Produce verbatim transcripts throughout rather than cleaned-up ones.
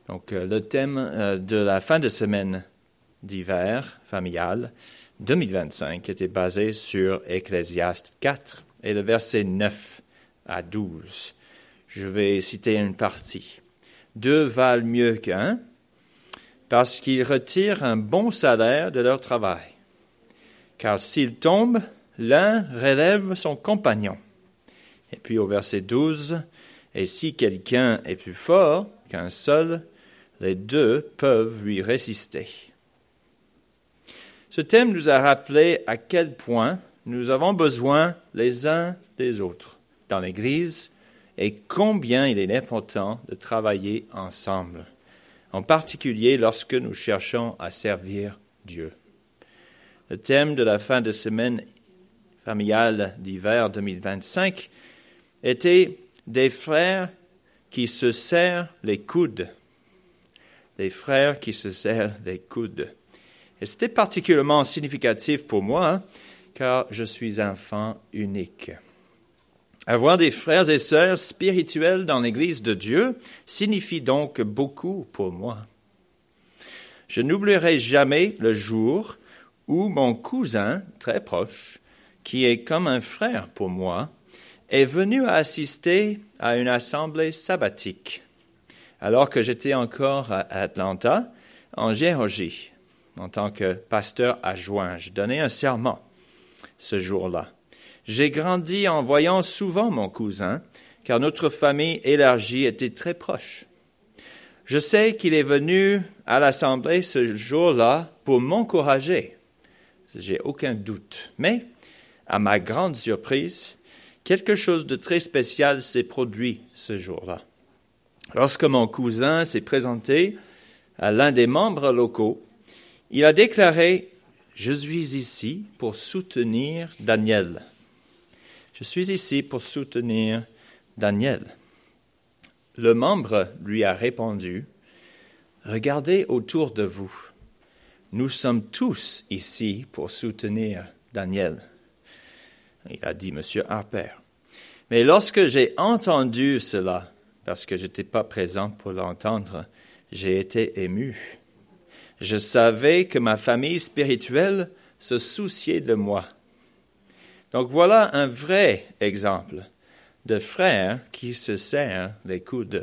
Donc, euh, le thème euh, de la fin de semaine d'hiver familiale deux mille vingt-cinq était basé sur Ecclésiaste quatre et le verset neuf à douze. Je vais citer une partie. Deux valent mieux qu'un parce qu'ils retirent un bon salaire de leur travail. Car s'ils tombent, l'un relève son compagnon. Et puis au verset douze, et si quelqu'un est plus fort qu'un seul, les deux peuvent lui résister. Ce thème nous a rappelé à quel point nous avons besoin les uns des autres dans l'Église et combien il est important de travailler ensemble, en particulier lorsque nous cherchons à servir Dieu. Le thème de la fin de semaine familiale d'hiver deux mille vingt-cinq était des frères qui se serrent les coudes. Des frères qui se serrent les coudes. Et c'était particulièrement significatif pour moi, hein, car je suis enfant unique. Avoir des frères et sœurs spirituels dans l'Église de Dieu signifie donc beaucoup pour moi. Je n'oublierai jamais le jour où mon cousin, très proche, qui est comme un frère pour moi, est venu assister à une assemblée sabbatique, alors que j'étais encore à Atlanta, en Géorgie. En tant que pasteur adjoint, je donnais un serment ce jour-là. J'ai grandi en voyant souvent mon cousin, car notre famille élargie était très proche. Je sais qu'il est venu à l'assemblée ce jour-là pour m'encourager. J'ai aucun doute. Mais, à ma grande surprise, quelque chose de très spécial s'est produit ce jour-là. Lorsque mon cousin s'est présenté à l'un des membres locaux, il a déclaré « Je suis ici pour soutenir Daniel. Je suis ici pour soutenir Daniel. » Le membre lui a répondu « Regardez autour de vous. Nous sommes tous ici pour soutenir Daniel. » Il a dit « Monsieur Harper. » Mais lorsque j'ai entendu cela, parce que je n'étais pas présent pour l'entendre, j'ai été ému. Je savais que ma famille spirituelle se souciait de moi. Donc voilà un vrai exemple de frères qui se serrent les coudes.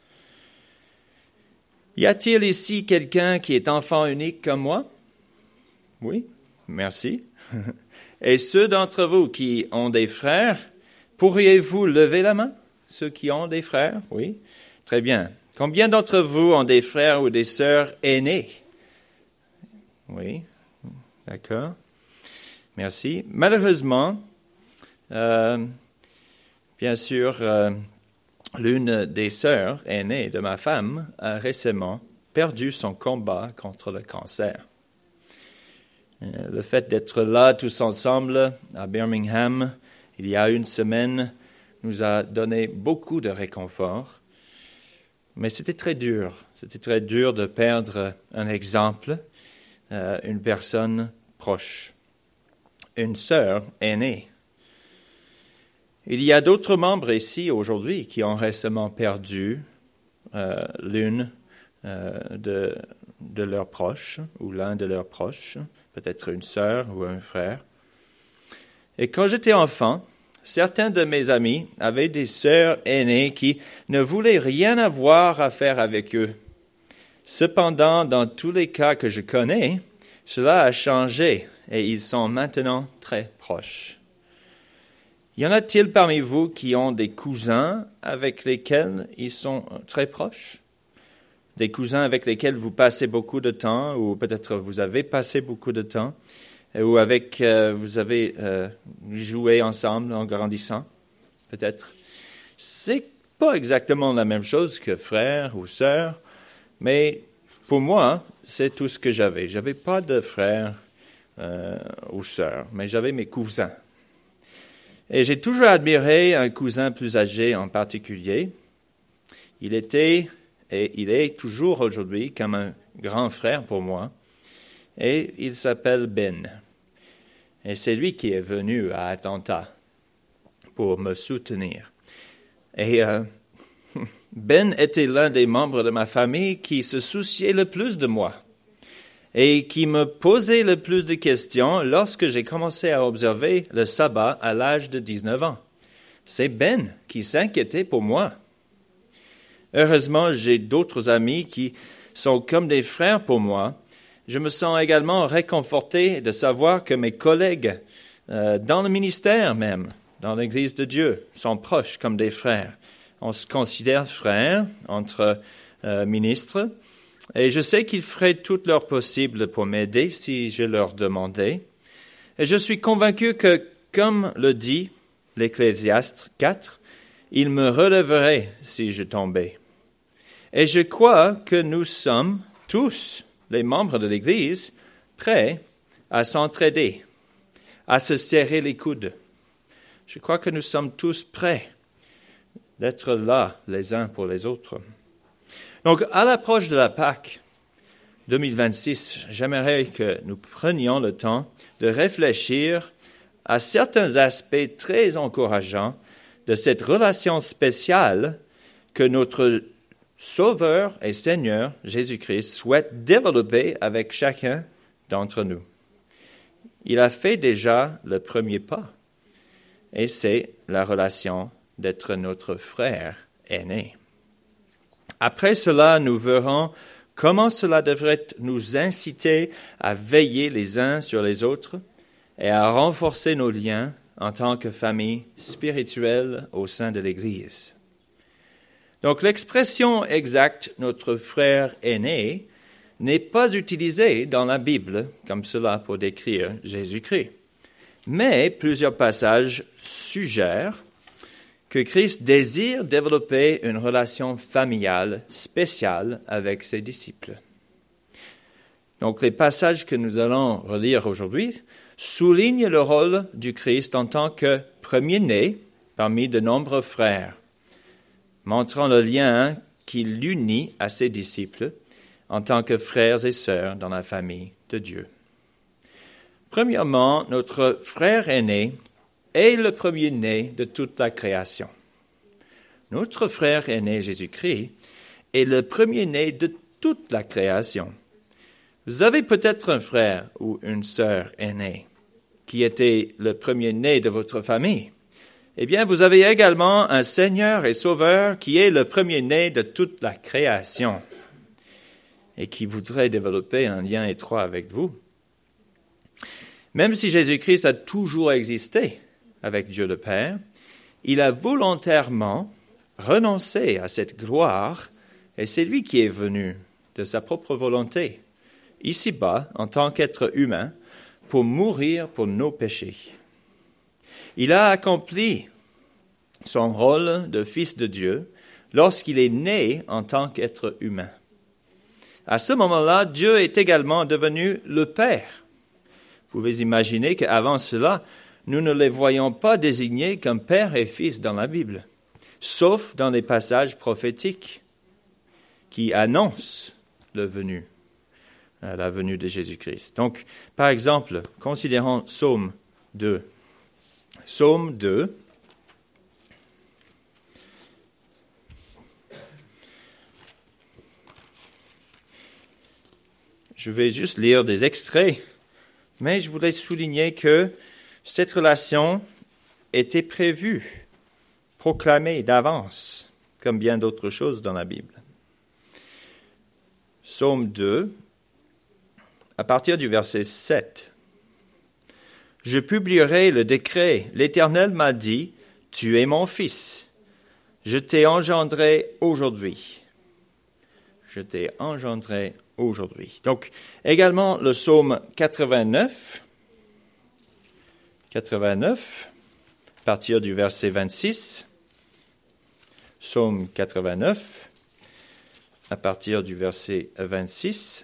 Y a-t-il ici quelqu'un qui est enfant unique comme moi? Oui, merci. Et ceux d'entre vous qui ont des frères, pourriez-vous lever la main? Ceux qui ont des frères, oui. Très bien. Combien d'entre vous ont des frères ou des sœurs aînés? Oui, d'accord. Merci. Malheureusement, euh, bien sûr, euh, l'une des sœurs aînées de ma femme a récemment perdu son combat contre le cancer. Euh, le fait d'être là tous ensemble à Birmingham il y a une semaine nous a donné beaucoup de réconfort, mais c'était très dur. C'était très dur de perdre un exemple. Euh, une personne proche, une sœur aînée. Il y a d'autres membres ici aujourd'hui qui ont récemment perdu euh, l'une euh, de, de leurs proches ou l'un de leurs proches, peut-être une sœur ou un frère. Et quand j'étais enfant, certains de mes amis avaient des sœurs aînées qui ne voulaient rien avoir à faire avec eux. Cependant, dans tous les cas que je connais, cela a changé et ils sont maintenant très proches. Y en a-t-il parmi vous qui ont des cousins avec lesquels ils sont très proches? Des cousins avec lesquels vous passez beaucoup de temps, ou peut-être vous avez passé beaucoup de temps, ou avec euh, vous avez euh, joué ensemble en grandissant, peut-être. C'est pas exactement la même chose que frère ou sœur, mais pour moi, c'est tout ce que j'avais. J'avais pas de frère euh, ou sœur, mais j'avais mes cousins. Et j'ai toujours admiré un cousin plus âgé en particulier. Il était, et il est toujours aujourd'hui, comme un grand frère pour moi. Et il s'appelle Ben. Et c'est lui qui est venu à Atlanta pour me soutenir. Et euh, Ben était l'un des membres de ma famille qui se souciait le plus de moi et qui me posait le plus de questions lorsque j'ai commencé à observer le sabbat à l'âge de dix-neuf ans. C'est Ben qui s'inquiétait pour moi. Heureusement, j'ai d'autres amis qui sont comme des frères pour moi. Je me sens également réconforté de savoir que mes collègues, euh, dans le ministère même, dans l'Église de Dieu, sont proches comme des frères. On se considère frères entre euh, ministres, et je sais qu'ils feraient tout leur possible pour m'aider si je leur demandais. Et je suis convaincu que, comme le dit l'Ecclésiaste quatre, ils me relèveraient si je tombais. Et je crois que nous sommes tous, les membres de l'Église, prêts à s'entraider, à se serrer les coudes. Je crois que nous sommes tous prêts d'être là les uns pour les autres. Donc, à l'approche de la Pâque deux mille vingt-six, j'aimerais que nous prenions le temps de réfléchir à certains aspects très encourageants de cette relation spéciale que notre Sauveur et Seigneur Jésus-Christ souhaite développer avec chacun d'entre nous. Il a fait déjà le premier pas, et c'est la relation d'être notre frère aîné. Après cela, nous verrons comment cela devrait nous inciter à veiller les uns sur les autres et à renforcer nos liens en tant que famille spirituelle au sein de l'Église. Donc l'expression exacte « notre frère aîné » n'est pas utilisée dans la Bible comme cela pour décrire Jésus-Christ. Mais plusieurs passages suggèrent que Christ désire développer une relation familiale spéciale avec ses disciples. Donc les passages que nous allons relire aujourd'hui soulignent le rôle du Christ en tant que premier-né parmi de nombreux frères, montrant le lien qui l'unit à ses disciples en tant que frères et sœurs dans la famille de Dieu. Premièrement, notre frère aîné est le premier-né de toute la création. Notre frère aîné Jésus-Christ est le premier-né de toute la création. Vous avez peut-être un frère ou une sœur aînée qui était le premier-né de votre famille. Eh bien, vous avez également un Seigneur et Sauveur qui est le premier-né de toute la création et qui voudrait développer un lien étroit avec vous. Même si Jésus-Christ a toujours existé avec Dieu le Père, il a volontairement renoncé à cette gloire et c'est lui qui est venu de sa propre volonté, ici-bas, en tant qu'être humain, pour mourir pour nos péchés. Il a accompli son rôle de fils de Dieu lorsqu'il est né en tant qu'être humain. À ce moment-là, Dieu est également devenu le Père. Vous pouvez imaginer qu'avant cela, nous ne les voyons pas désignés comme père et fils dans la Bible, sauf dans les passages prophétiques qui annoncent le venu, la venue de Jésus-Christ. Donc, par exemple, considérons Psaume deux. Psaume deux. Je vais juste lire des extraits, mais je voulais souligner que cette relation était prévue, proclamée d'avance, comme bien d'autres choses dans la Bible. Psaume deux, à partir du verset sept. « Je publierai le décret. L'Éternel m'a dit, « Tu es mon fils. Je t'ai engendré aujourd'hui. » Je t'ai engendré aujourd'hui. Donc, également le psaume quatre-vingt-neuf, quatre-vingt-neuf, à partir du verset vingt-six. Psaume quatre-vingt-neuf, à partir du verset vingt-six.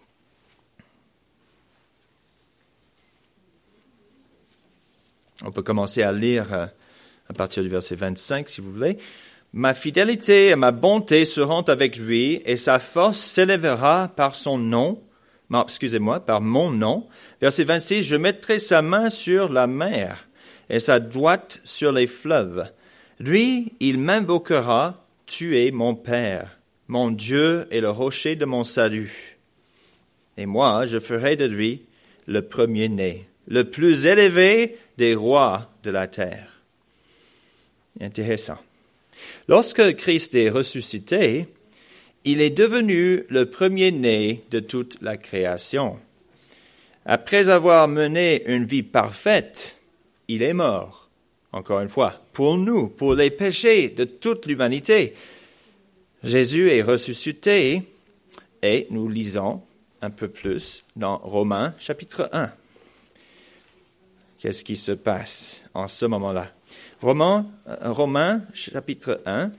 On peut commencer à lire à partir du verset vingt-cinq, si vous voulez. « Ma fidélité et ma bonté seront avec lui, et sa force s'élèvera par son nom, non, excusez-moi, par mon nom. » Verset vingt-six, « Je mettrai sa main sur la mer, et sa droite sur les fleuves. Lui, il m'invoquera, tu es mon Père, mon Dieu est le rocher de mon salut. Et moi, je ferai de lui le premier-né, le plus élevé des rois de la terre. » Intéressant. Lorsque Christ est ressuscité, il est devenu le premier-né de toute la création. Après avoir mené une vie parfaite, il est mort, encore une fois, pour nous, pour les péchés de toute l'humanité. Jésus est ressuscité et nous lisons un peu plus dans Romains chapitre un. Qu'est-ce qui se passe en ce moment-là? Romains, Romains chapitre un.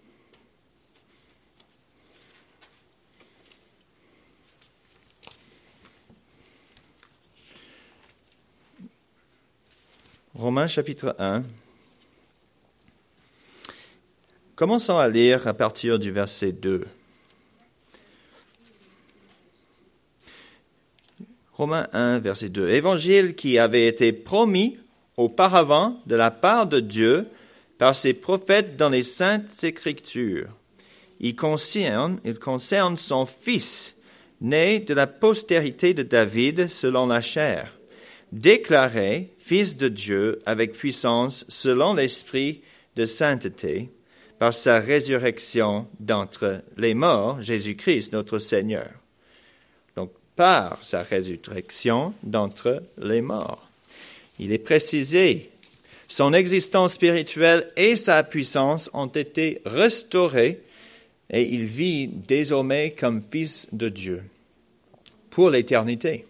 Romains chapitre un. Commençons à lire à partir du verset deux. Romains un, verset deux. Évangile qui avait été promis auparavant de la part de Dieu par ses prophètes dans les saintes écritures. Il concerne, il concerne son Fils, né de la postérité de David selon la chair, déclaré Fils de Dieu avec puissance selon l'esprit de sainteté, par sa résurrection d'entre les morts, Jésus-Christ notre Seigneur. Donc, par sa résurrection d'entre les morts. Il est précisé, son existence spirituelle et sa puissance ont été restaurées et il vit désormais comme Fils de Dieu pour l'éternité.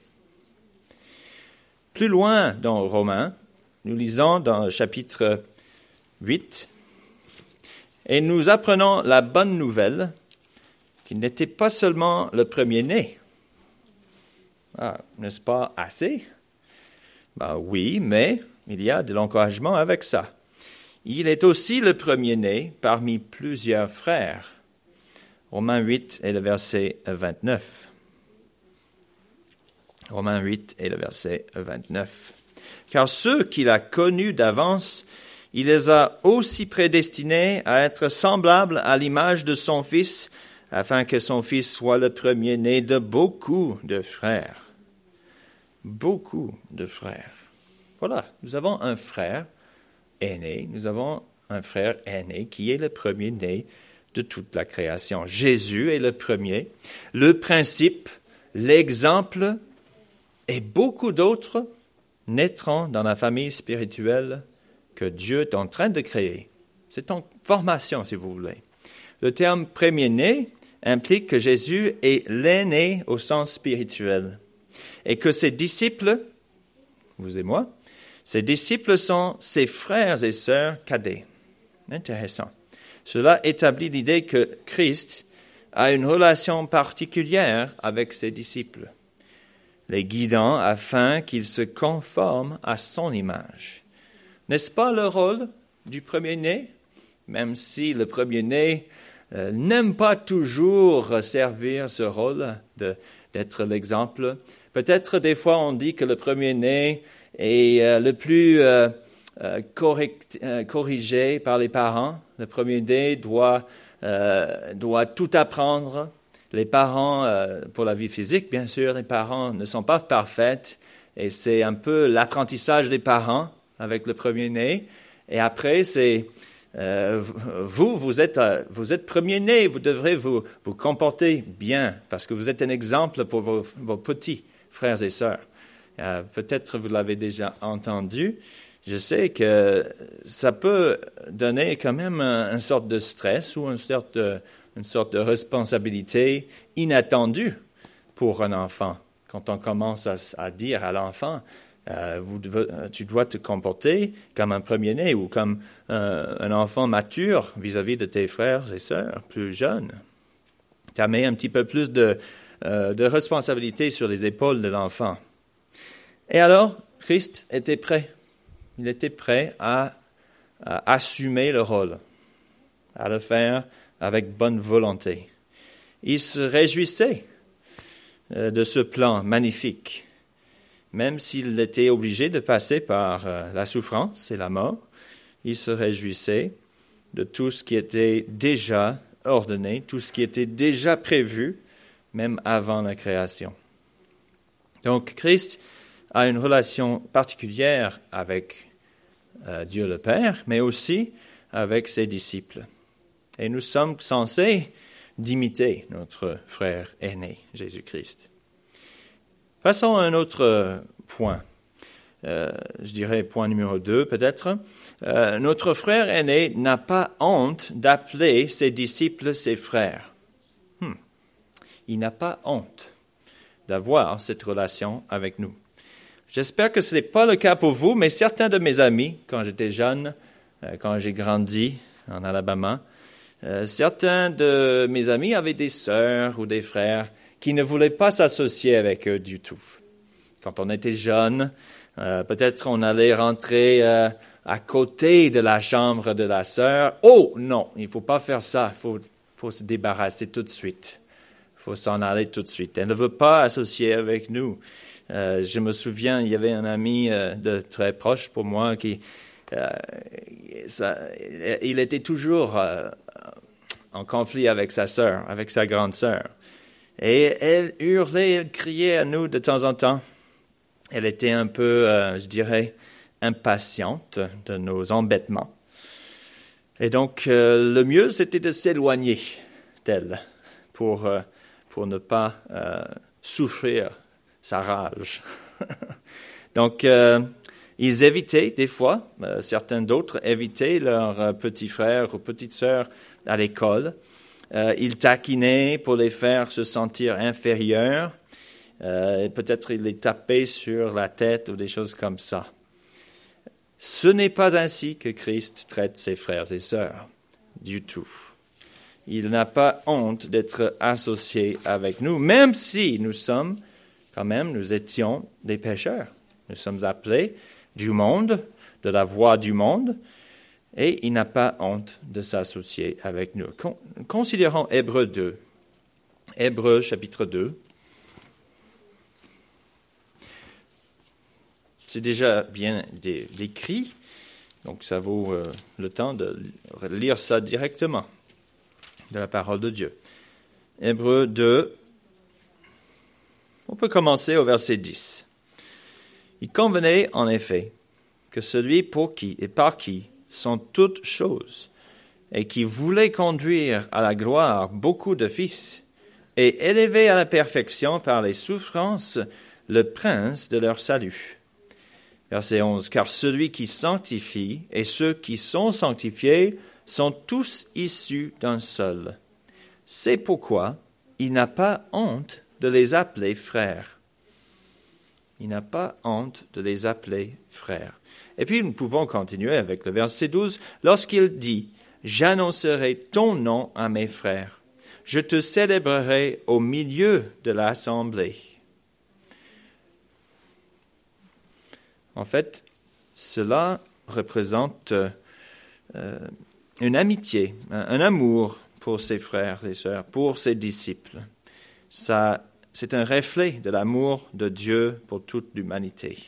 Plus loin dans Romains, nous lisons dans le chapitre huit, et nous apprenons la bonne nouvelle qu'il n'était pas seulement le premier-né. Ah, n'est-ce pas assez? Ben oui, mais il y a de l'encouragement avec ça. Il est aussi le premier-né parmi plusieurs frères. Romains huit et le verset vingt-neuf. Romains huit et le verset vingt-neuf. Car ceux qu'il a connus d'avance, il les a aussi prédestinés à être semblables à l'image de son Fils, afin que son Fils soit le premier-né de beaucoup de frères. Beaucoup de frères. Voilà, nous avons un frère aîné, nous avons un frère aîné qui est le premier-né de toute la création. Jésus est le premier, le principe, l'exemple, et beaucoup d'autres naîtront dans la famille spirituelle que Dieu est en train de créer. C'est en formation, si vous voulez. Le terme premier-né implique que Jésus est l'aîné au sens spirituel et que ses disciples, vous et moi, ses disciples sont ses frères et sœurs cadets. Intéressant. Cela établit l'idée que Christ a une relation particulière avec ses disciples, les guidant afin qu'ils se conforment à son image. N'est-ce pas le rôle du premier-né? Même si le premier-né euh, n'aime pas toujours servir ce rôle de, d'être l'exemple. Peut-être des fois on dit que le premier-né est euh, le plus euh, euh, correct, euh, corrigé par les parents. Le premier-né doit, euh, doit tout apprendre. Les parents, euh, pour la vie physique, bien sûr, les parents ne sont pas parfaits et c'est un peu l'apprentissage des parents avec le premier-né. Et après, c'est euh, vous, vous êtes, euh, vous êtes premier-né, vous devrez vous, vous comporter bien parce que vous êtes un exemple pour vos, vos petits frères et sœurs. Euh, peut-être vous l'avez déjà entendu. Je sais que ça peut donner quand même un, une sorte de stress ou une sorte de, une sorte de responsabilité inattendue pour un enfant. Quand on commence à, à dire à l'enfant, euh, vous devez, tu dois te comporter comme un premier-né ou comme euh, un enfant mature vis-à-vis de tes frères et sœurs plus jeunes. Tu mets un petit peu plus de, euh, de responsabilité sur les épaules de l'enfant. Et alors, Christ était prêt. Il était prêt à, à assumer le rôle, à le faire avec bonne volonté. Il se réjouissait euh, de ce plan magnifique, même s'il était obligé de passer par euh, la souffrance et la mort. Il se réjouissait de tout ce qui était déjà ordonné, tout ce qui était déjà prévu, même avant la création. Donc, Christ a une relation particulière avec euh, Dieu le Père, mais aussi avec ses disciples. Et nous sommes censés d'imiter notre frère aîné, Jésus-Christ. Passons à un autre point. Euh, je dirais point numéro deux peut-être. Euh, notre frère aîné n'a pas honte d'appeler ses disciples ses frères. Hmm. Il n'a pas honte d'avoir cette relation avec nous. J'espère que ce n'est pas le cas pour vous, mais certains de mes amis, quand j'étais jeune, euh, quand j'ai grandi en Alabama, euh, certains de mes amis avaient des sœurs ou des frères qui ne voulaient pas s'associer avec eux du tout. Quand on était jeune, euh, peut-être on allait rentrer euh, à côté de la chambre de la sœur. Oh non, il ne faut pas faire ça, il faut, faut se débarrasser tout de suite. Il faut s'en aller tout de suite. Elle ne veut pas associer avec nous. Euh, je me souviens, il y avait un ami euh, de très proche pour moi qui, euh, ça, il était toujours euh, en conflit avec sa sœur, avec sa grande sœur. Et elle hurlait, elle criait à nous de temps en temps. Elle était un peu, euh, je dirais, impatiente de nos embêtements. Et donc, euh, le mieux, c'était de s'éloigner d'elle pour, euh, pour ne pas euh, souffrir sa rage. Donc, euh, ils évitaient des fois, euh, certains d'autres évitaient leurs euh, petits frères ou petites sœurs à l'école. Euh, ils taquinaient pour les faire se sentir inférieurs. Euh, peut-être ils les tapaient sur la tête ou des choses comme ça. Ce n'est pas ainsi que Christ traite ses frères et sœurs, du tout. Il n'a pas honte d'être associé avec nous, même si nous sommes, quand même, nous étions des pécheurs. Nous sommes appelés du monde, de la voie du monde, et il n'a pas honte de s'associer avec nous. Con- considérons Hébreux deux. Hébreux chapitre deux. C'est déjà bien dé- décrit, donc ça vaut euh, le temps de lire ça directement de la parole de Dieu. Hébreux deux, on peut commencer au verset dix. Il convenait en effet que celui pour qui et par qui sont toutes choses, et qui voulait conduire à la gloire beaucoup de fils, et élever à la perfection par les souffrances le prince de leur salut. Verset onze. Car celui qui sanctifie et ceux qui sont sanctifiés sont tous issus d'un seul. C'est pourquoi il n'a pas honte de les appeler frères. Il n'a pas honte de les appeler frères. Et puis nous pouvons continuer avec le verset douze. Lorsqu'il dit « J'annoncerai ton nom à mes frères. Je te célébrerai au milieu de l'assemblée. » En fait, cela représente euh, une amitié, un, un amour pour ses frères et sœurs, pour ses disciples. Ça, c'est un reflet de l'amour de Dieu pour toute l'humanité.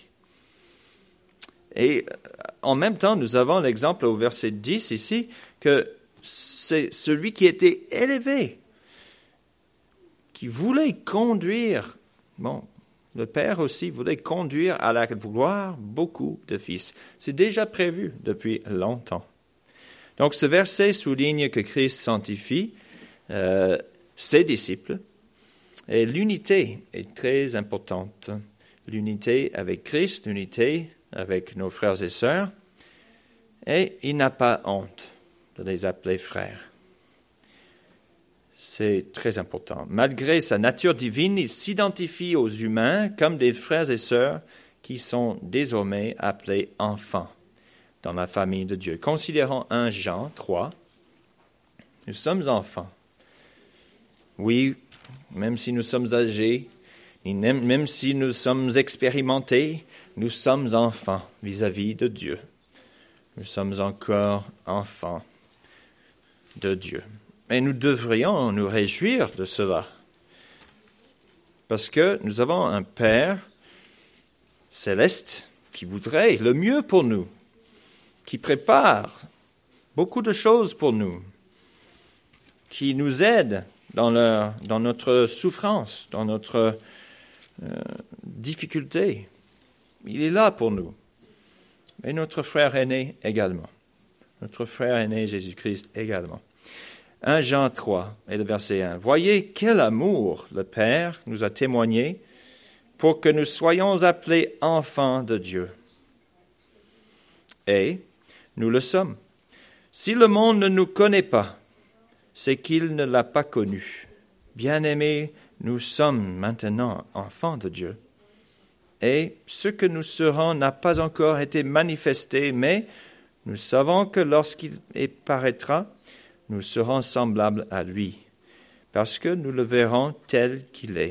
Et en même temps, nous avons l'exemple au verset dix ici, que c'est celui qui était élevé, qui voulait conduire, bon, le Père aussi voulait conduire à la gloire beaucoup de fils. C'est déjà prévu depuis longtemps. Donc ce verset souligne que Christ sanctifie euh, ses disciples et l'unité est très importante. L'unité avec Christ, l'unité avec nos frères et sœurs, et il n'a pas honte de les appeler frères. C'est très important. Malgré sa nature divine, il s'identifie aux humains comme des frères et sœurs qui sont désormais appelés enfants dans la famille de Dieu. Considérons premier Jean trois. Nous sommes enfants. Oui, même si nous sommes âgés, même si nous sommes expérimentés, nous sommes enfants vis-à-vis de Dieu. Nous sommes encore enfants de Dieu. Et nous devrions nous réjouir de cela. Parce que nous avons un Père céleste qui voudrait le mieux pour nous, qui prépare beaucoup de choses pour nous, qui nous aident dans, leur, dans notre souffrance, dans notre euh, difficulté. Il est là pour nous. Et notre frère aîné également. Notre frère aîné Jésus-Christ également. un Jean trois et le verset un. « Voyez quel amour le Père nous a témoigné pour que nous soyons appelés enfants de Dieu. Et nous le sommes. Si le monde ne nous connaît pas, c'est qu'il ne l'a pas connu. Bien-aimés, nous sommes maintenant enfants de Dieu. Et ce que nous serons n'a pas encore été manifesté, mais nous savons que lorsqu'il paraîtra, nous serons semblables à lui, parce que nous le verrons tel qu'il est. »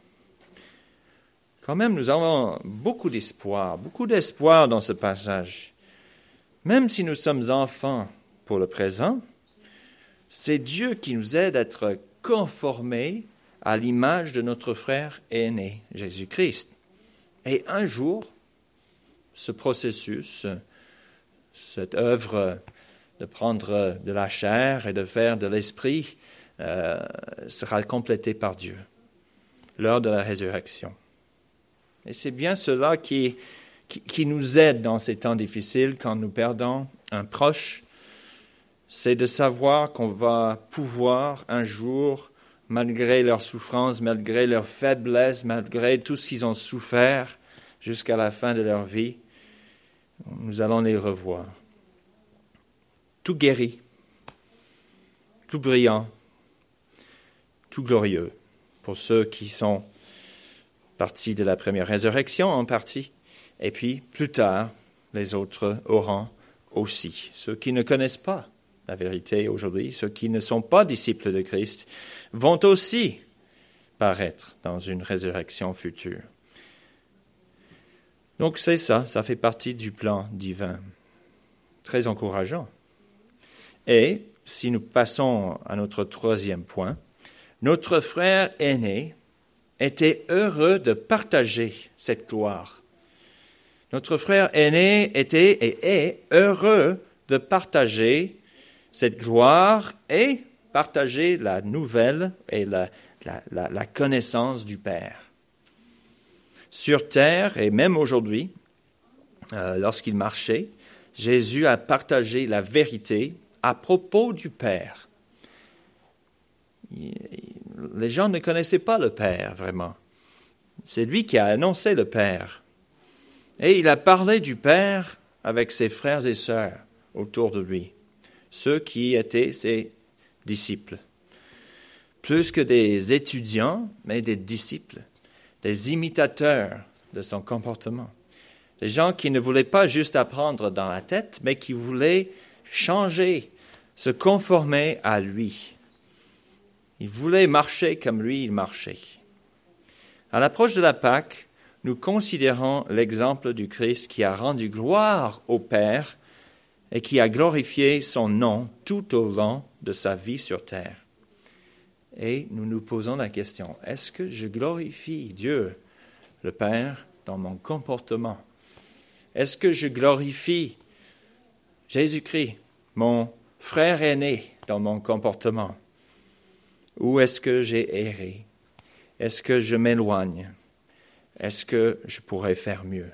Quand même, nous avons beaucoup d'espoir, beaucoup d'espoir dans ce passage. Même si nous sommes enfants pour le présent, c'est Dieu qui nous aide à être conformés à l'image de notre frère aîné, Jésus-Christ. Et un jour, ce processus, cette œuvre de prendre de la chair et de faire de l'esprit euh, sera complétée par Dieu lors de la résurrection. Et c'est bien cela qui, qui, qui nous aide dans ces temps difficiles quand nous perdons un proche, c'est de savoir qu'on va pouvoir un jour, malgré leur souffrance, malgré leur faiblesse, malgré tout ce qu'ils ont souffert jusqu'à la fin de leur vie, nous allons les revoir. Tout guéri, tout brillant, tout glorieux pour ceux qui sont partie de la première résurrection en partie, et puis plus tard, les autres auront aussi. Ceux qui ne connaissent pas la vérité aujourd'hui, ceux qui ne sont pas disciples de Christ, vont aussi paraître dans une résurrection future. Donc c'est ça, ça fait partie du plan divin. Très encourageant. Et si nous passons à notre troisième point, notre frère aîné était heureux de partager cette gloire. Notre frère aîné était et est heureux de partager cette gloire et partager la nouvelle et la, la, la, la connaissance du Père. Sur terre et même aujourd'hui, euh, lorsqu'il marchait, Jésus a partagé la vérité à propos du Père. Les gens ne connaissaient pas le Père, vraiment. C'est lui qui a annoncé le Père. Et il a parlé du Père avec ses frères et sœurs autour de lui, ceux qui étaient ses disciples. Plus que des étudiants, mais des disciples, des imitateurs de son comportement. Des gens qui ne voulaient pas juste apprendre dans la tête, mais qui voulaient changer, se conformer à lui. Il voulait marcher comme lui, il marchait. À l'approche de la Pâque, nous considérons l'exemple du Christ qui a rendu gloire au Père et qui a glorifié son nom tout au long de sa vie sur terre. Et nous nous posons la question, est-ce que je glorifie Dieu, le Père, dans mon comportement? Est-ce que je glorifie Jésus-Christ, mon frère aîné, dans mon comportement? Ou est-ce que j'ai erré? Est-ce que je m'éloigne? Est-ce que je pourrais faire mieux?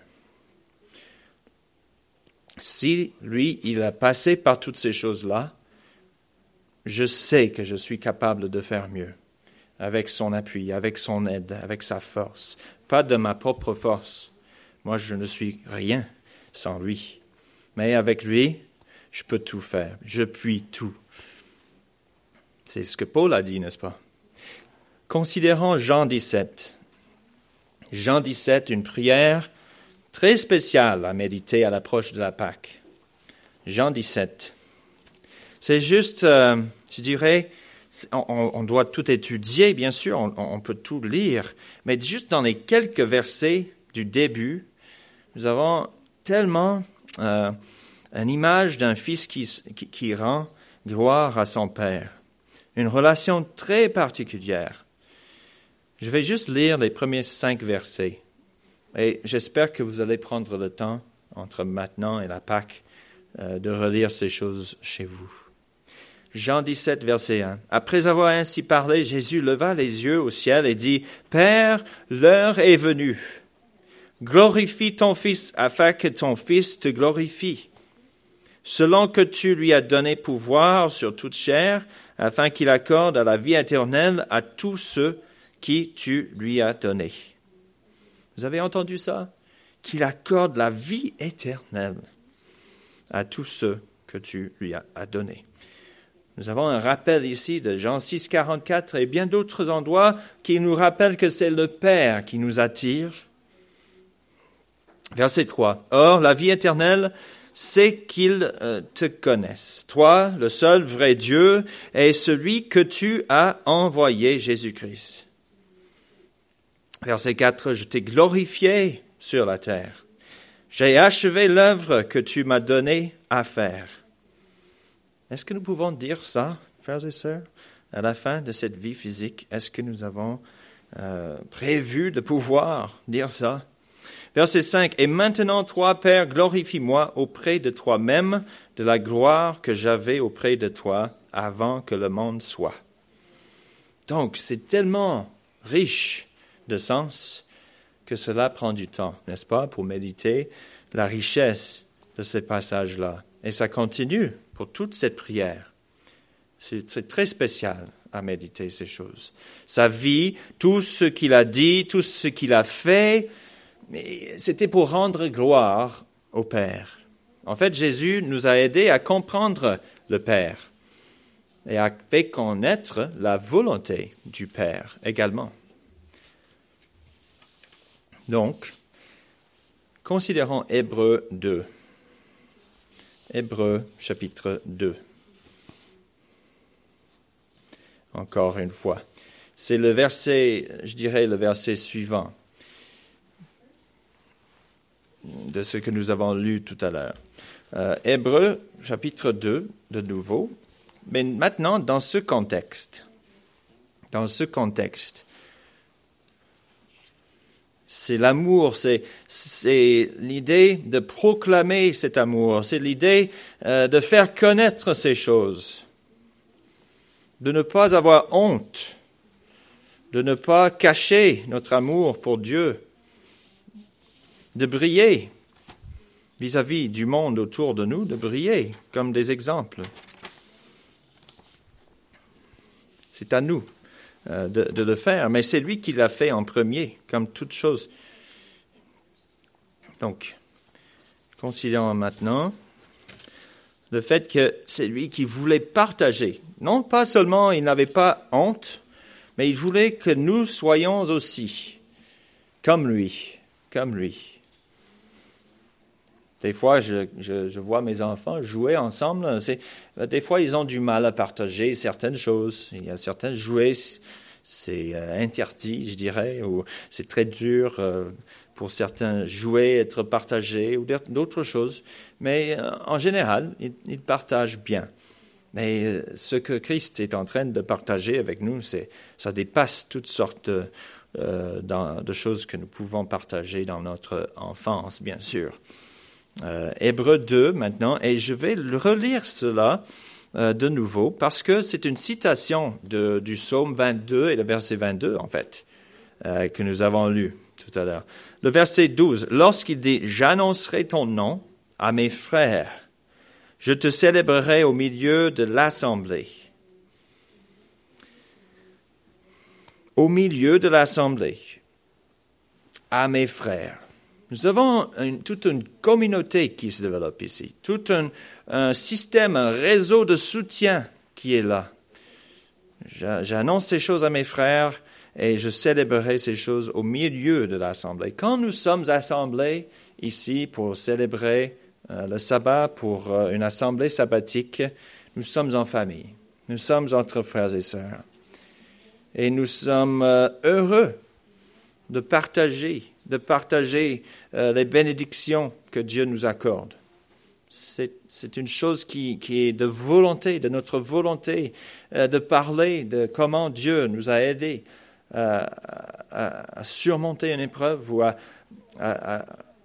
Si lui, il a passé par toutes ces choses-là, je sais que je suis capable de faire mieux, avec son appui, avec son aide, avec sa force, pas de ma propre force. Moi, je ne suis rien sans lui. Mais avec lui, je peux tout faire, je puis tout. C'est ce que Paul a dit, n'est-ce pas? Considérons Jean dix-sept. Jean dix-sept, une prière très spéciale à méditer à l'approche de la Pâque. Jean dix-sept. C'est juste, euh, je dirais, on, on doit tout étudier, bien sûr, on, on peut tout lire, mais juste dans les quelques versets du début, nous avons tellement euh, une image d'un fils qui, qui, qui rend gloire à son Père. Une relation très particulière. Je vais juste lire les premiers cinq versets. Et j'espère que vous allez prendre le temps, entre maintenant et la Pâque, euh, de relire ces choses chez vous. Jean dix-sept, verset un. Après avoir ainsi parlé, Jésus leva les yeux au ciel et dit, « Père, l'heure est venue. Glorifie ton Fils afin que ton Fils te glorifie, selon que tu lui as donné pouvoir sur toute chair, afin qu'il accorde à la vie éternelle à tous ceux qui tu lui as donnés. » Vous avez entendu ça? Qu'il accorde la vie éternelle à tous ceux que tu lui as donnés. Nous avons un rappel ici de Jean six, quarante-quatre et bien d'autres endroits qui nous rappellent que c'est le Père qui nous attire. Verset trois. « Or, la vie éternelle, c'est qu'ils euh, te connaissent, toi, le seul vrai Dieu, et celui que tu as envoyé, Jésus-Christ. » Verset quatre. « Je t'ai glorifié sur la terre. J'ai achevé l'œuvre que tu m'as donnée à faire. » Est-ce que nous pouvons dire ça, frères et sœurs, à la fin de cette vie physique? Est-ce que nous avons euh, prévu de pouvoir dire ça? Verset cinq. « Et maintenant, toi, Père, glorifie-moi auprès de toi-même de la gloire que j'avais auprès de toi avant que le monde soit. » Donc, c'est tellement riche de sens que cela prend du temps, n'est-ce pas, pour méditer la richesse de ces passages-là. Et ça continue pour toute cette prière. C'est, c'est très spécial à méditer ces choses. Sa vie, tout ce qu'il a dit, tout ce qu'il a fait, mais c'était pour rendre gloire au Père. En fait, Jésus nous a aidés à comprendre le Père et à faire connaître la volonté du Père également. Donc, considérons Hébreux deux. Hébreux chapitre deux. Encore une fois. C'est le verset, je dirais le verset suivant de ce que nous avons lu tout à l'heure. Euh, Hébreux chapitre deux, de nouveau. Mais maintenant, dans ce contexte, dans ce contexte, c'est l'amour, c'est, c'est l'idée de proclamer cet amour, c'est l'idée euh, de faire connaître ces choses, de ne pas avoir honte, de ne pas cacher notre amour pour Dieu, de briller vis-à-vis du monde autour de nous, de briller comme des exemples. C'est à nous de, de le faire, mais c'est lui qui l'a fait en premier, comme toute chose. Donc, considérons maintenant le fait que c'est lui qui voulait partager. Non pas seulement il n'avait pas honte, mais il voulait que nous soyons aussi comme lui, comme lui. Des fois, je, je, je vois mes enfants jouer ensemble. C'est, des fois, ils ont du mal à partager certaines choses. Il y a certains jouets, c'est euh, interdit, je dirais, ou c'est très dur euh, pour certains jouets être partagés ou d'autres choses. Mais euh, en général, ils, ils partagent bien. Mais euh, ce que Christ est en train de partager avec nous, c'est, ça dépasse toutes sortes de, euh, dans, de choses que nous pouvons partager dans notre enfance, bien sûr. Euh, Hébreux deux maintenant, et je vais relire cela euh, de nouveau parce que c'est une citation de, du psaume vingt-deux et le verset vingt-deux en fait, euh, que nous avons lu tout à l'heure. Le verset douze, lorsqu'il dit « J'annoncerai ton nom à mes frères, je te célébrerai au milieu de l'assemblée. » Au milieu de l'assemblée, à mes frères. Nous avons une, toute une communauté qui se développe ici, tout un, un système, un réseau de soutien qui est là. J'annonce ces choses à mes frères et je célébrerai ces choses au milieu de l'assemblée. Quand nous sommes assemblés ici pour célébrer euh, le sabbat, pour euh, une assemblée sabbatique, nous sommes en famille. Nous sommes entre frères et sœurs. Et nous sommes euh, heureux de partager de partager euh, les bénédictions que Dieu nous accorde. C'est, c'est une chose qui, qui est de volonté, de notre volonté, euh, de parler de comment Dieu nous a aidés euh, à, à surmonter une épreuve ou à, à,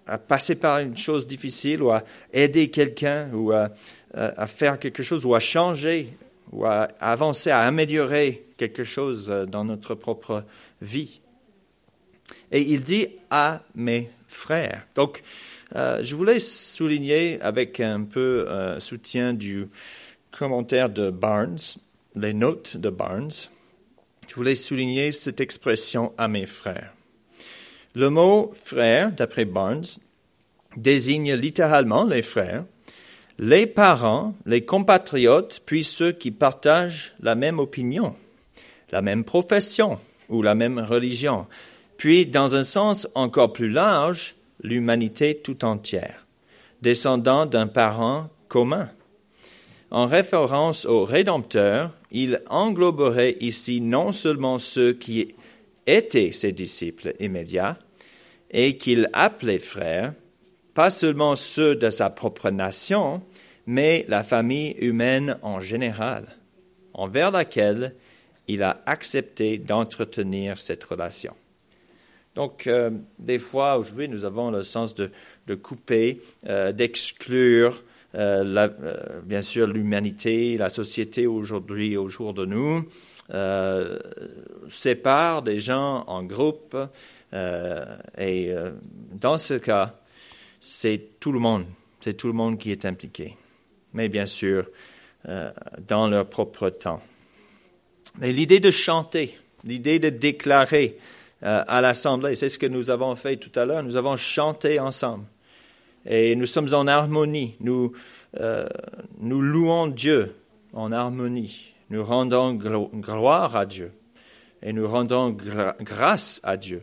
à passer par une chose difficile ou à aider quelqu'un ou à, à, à faire quelque chose ou à changer ou à, à avancer, à améliorer quelque chose dans notre propre vie. Et il dit « à mes frères ». Donc, euh, je voulais souligner avec un peu euh, soutien du commentaire de Barnes, les notes de Barnes, je voulais souligner cette expression « à mes frères ». Le mot « frère », d'après Barnes, désigne littéralement les frères, les parents, les compatriotes, puis ceux qui partagent la même opinion, la même profession ou la même religion, puis, dans un sens encore plus large, l'humanité tout entière, descendant d'un parent commun. En référence au Rédempteur, il engloberait ici non seulement ceux qui étaient ses disciples immédiats et qu'il appelait frères, pas seulement ceux de sa propre nation, mais la famille humaine en général, envers laquelle il a accepté d'entretenir cette relation. Donc, euh, des fois, aujourd'hui, nous avons le sens de, de couper, euh, d'exclure, euh, la, euh, bien sûr, l'humanité, la société aujourd'hui, au jour de nous, euh, sépare des gens en groupes. Euh, et euh, dans ce cas, c'est tout le monde, c'est tout le monde qui est impliqué. Mais bien sûr, euh, dans leur propre temps. Mais l'idée de chanter, l'idée de déclarer, Euh, à l'Assemblée. C'est ce que nous avons fait tout à l'heure. Nous avons chanté ensemble. Et nous sommes en harmonie. Nous, euh, nous louons Dieu en harmonie. Nous rendons glo- gloire à Dieu. Et nous rendons gra- grâce à Dieu.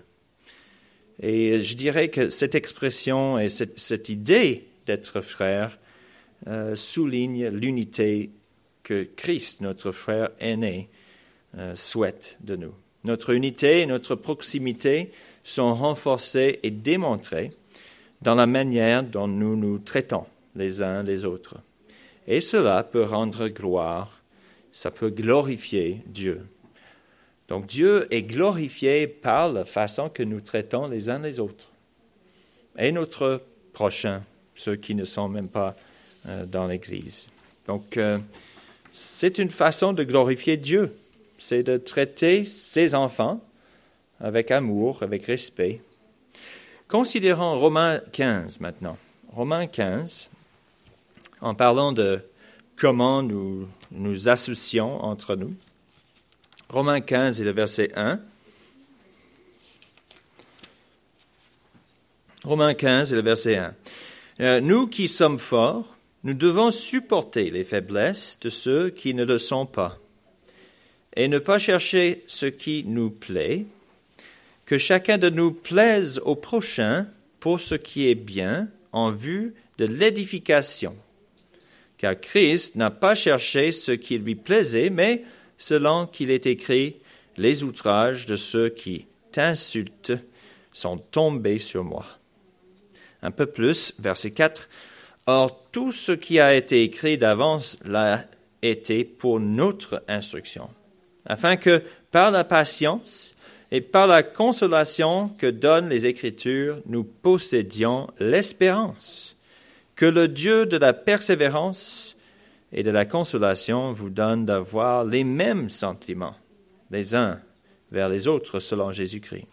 Et je dirais que cette expression et cette, cette idée d'être frère euh, souligne l'unité que Christ, notre frère aîné, euh, souhaite de nous. Notre unité et notre proximité sont renforcées et démontrées dans la manière dont nous nous traitons les uns les autres. Et cela peut rendre gloire, ça peut glorifier Dieu. Donc Dieu est glorifié par la façon que nous traitons les uns les autres. Et notre prochain, ceux qui ne sont même pas euh, dans l'Église. Donc euh, c'est une façon de glorifier Dieu. C'est de traiter ses enfants avec amour, avec respect. Considérons Romains quinze maintenant. Romains quinze, en parlant de comment nous nous associons entre nous. Romains quinze et le verset un. Romains quinze et le verset un. Euh, nous qui sommes forts, nous devons supporter les faiblesses de ceux qui ne le sont pas. Et ne pas chercher ce qui nous plaît, que chacun de nous plaise au prochain pour ce qui est bien en vue de l'édification. Car Christ n'a pas cherché ce qui lui plaisait, mais selon qu'il est écrit, les outrages de ceux qui t'insultent sont tombés sur moi. Un peu plus, verset quatre. Or, tout ce qui a été écrit d'avance l'a été pour notre instruction, afin que, par la patience et par la consolation que donnent les Écritures, nous possédions l'espérance. Que le Dieu de la persévérance et de la consolation vous donne d'avoir les mêmes sentiments, les uns vers les autres, selon Jésus-Christ.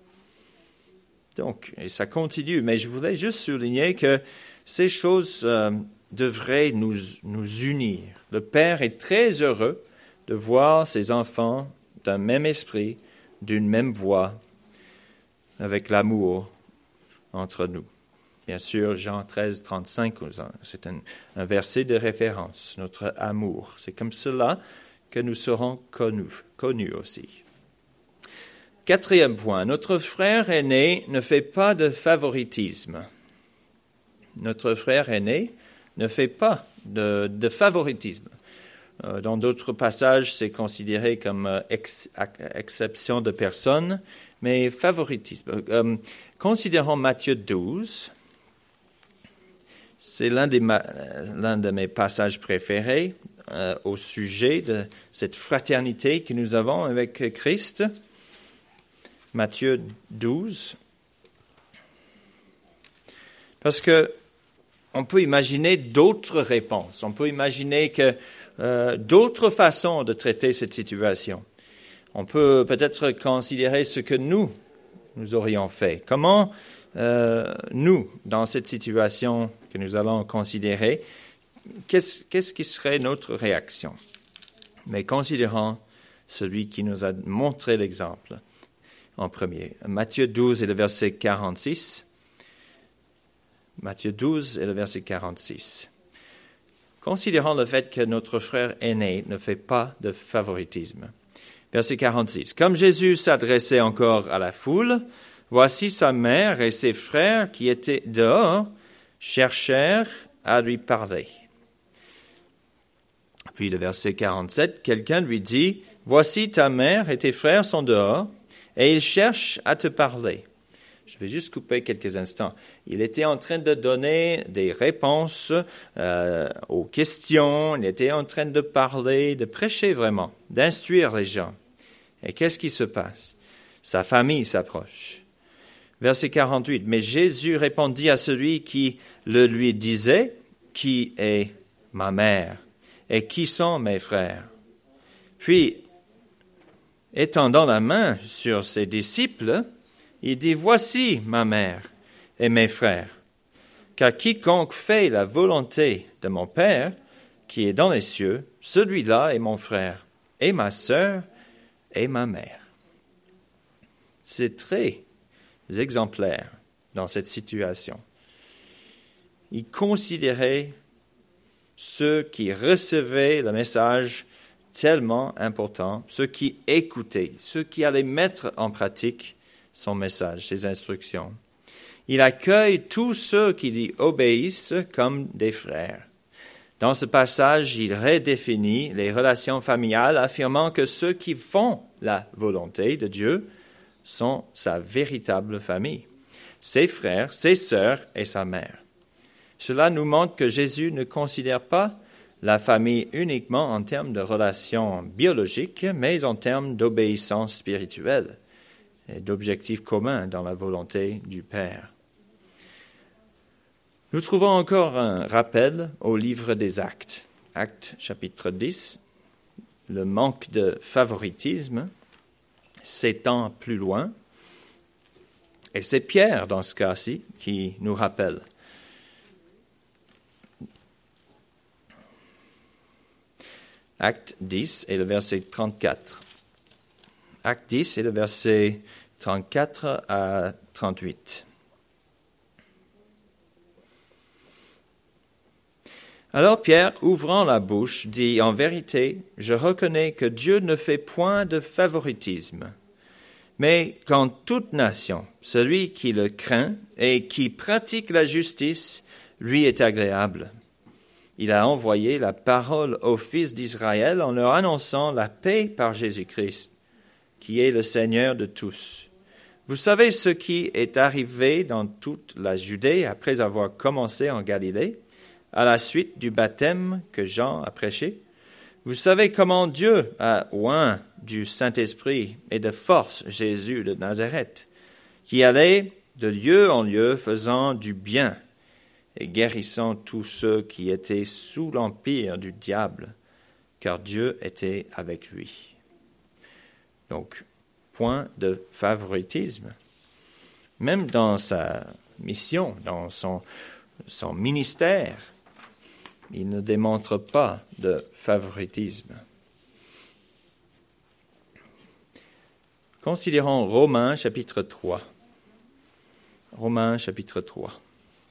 Donc, et ça continue, mais je voulais juste souligner que ces choses euh, devraient nous, nous unir. Le Père est très heureux de voir ses enfants d'un même esprit, d'une même voix, avec l'amour entre nous. Bien sûr, Jean treize, trente-cinq, c'est un, un verset de référence, notre amour. C'est comme cela que nous serons connus, connus aussi. Quatrième point, notre frère aîné ne fait pas de favoritisme. Notre frère aîné ne fait pas de, de favoritisme. Dans d'autres passages, c'est considéré comme ex, exception de personne, mais favoritisme. Euh, considérons Matthieu douze. C'est l'un, des ma, l'un de mes passages préférés euh, au sujet de cette fraternité que nous avons avec Christ. Matthieu douze. Parce que on peut imaginer d'autres réponses. On peut imaginer que euh, d'autres façons de traiter cette situation. On peut peut-être considérer ce que nous, nous aurions fait. Comment euh, nous, dans cette situation que nous allons considérer, qu'est-ce, qu'est-ce qui serait notre réaction? Mais considérons celui qui nous a montré l'exemple en premier. Matthieu douze et le verset quarante-six. Matthieu douze et le verset quarante-six. Considérons le fait que notre frère aîné ne fait pas de favoritisme. Verset quarante-six. Comme Jésus s'adressait encore à la foule, voici sa mère et ses frères qui étaient dehors cherchèrent à lui parler. Puis le verset quarante-sept, quelqu'un lui dit, voici ta mère et tes frères sont dehors et ils cherchent à te parler. Je vais juste couper quelques instants. Il était en train de donner des réponses euh, aux questions. Il était en train de parler, de prêcher vraiment, d'instruire les gens. Et qu'est-ce qui se passe? Sa famille s'approche. Verset quarante-huit. Mais Jésus répondit à celui qui le lui disait, qui est ma mère et qui sont mes frères? Puis, étendant la main sur ses disciples, il dit, voici ma mère et mes frères, car quiconque fait la volonté de mon Père, qui est dans les cieux, celui-là est mon frère, et ma sœur, et ma mère. C'est très exemplaire dans cette situation. Il considérait ceux qui recevaient le message tellement important, ceux qui écoutaient, ceux qui allaient mettre en pratique son message, ses instructions. Il accueille tous ceux qui lui obéissent comme des frères. Dans ce passage, il redéfinit les relations familiales, affirmant que ceux qui font la volonté de Dieu sont sa véritable famille, ses frères, ses sœurs et sa mère. Cela nous montre que Jésus ne considère pas la famille uniquement en termes de relations biologiques, mais en termes d'obéissance spirituelle et d'objectifs communs dans la volonté du Père. Nous trouvons encore un rappel au livre des Actes. Actes chapitre dix, le manque de favoritisme s'étend plus loin. Et c'est Pierre, dans ce cas-ci, qui nous rappelle. Acte dix et le verset trente-quatre. Acte dix et le verset trente-quatre à trente-huit. Alors Pierre, ouvrant la bouche, dit, « En vérité, je reconnais que Dieu ne fait point de favoritisme, mais qu'en toute nation, celui qui le craint et qui pratique la justice, lui est agréable. Il a envoyé la parole aux fils d'Israël en leur annonçant la paix par Jésus-Christ, qui est le Seigneur de tous. Vous savez ce qui est arrivé dans toute la Judée après avoir commencé en Galilée, à la suite du baptême que Jean a prêché. Vous savez comment Dieu a oint du Saint-Esprit et de force Jésus de Nazareth, qui allait de lieu en lieu faisant du bien et guérissant tous ceux qui étaient sous l'empire du diable, car Dieu était avec lui. » Donc, point de favoritisme. Même dans sa mission, dans son, son ministère, il ne démontre pas de favoritisme. Considérons Romains chapitre trois. Romains chapitre trois.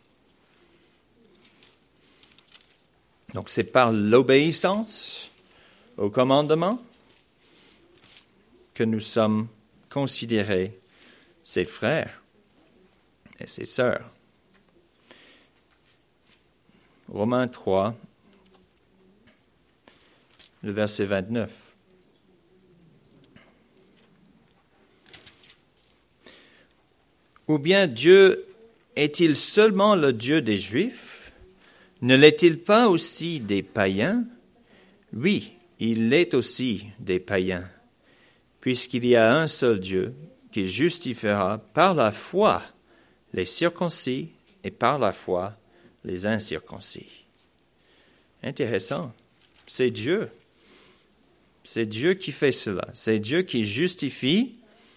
Donc c'est par l'obéissance au commandement que nous sommes considérés ses frères et ses sœurs. Romains trois, le verset vingt-neuf. Ou bien Dieu est-il seulement le Dieu des Juifs? Ne l'est-il pas aussi des païens? Oui, il l'est aussi des païens, puisqu'il y a un seul Dieu qui justifiera par la foi les circoncis et par la foi les incirconcis. Intéressant. C'est Dieu. C'est Dieu qui fait cela. C'est Dieu qui justifie,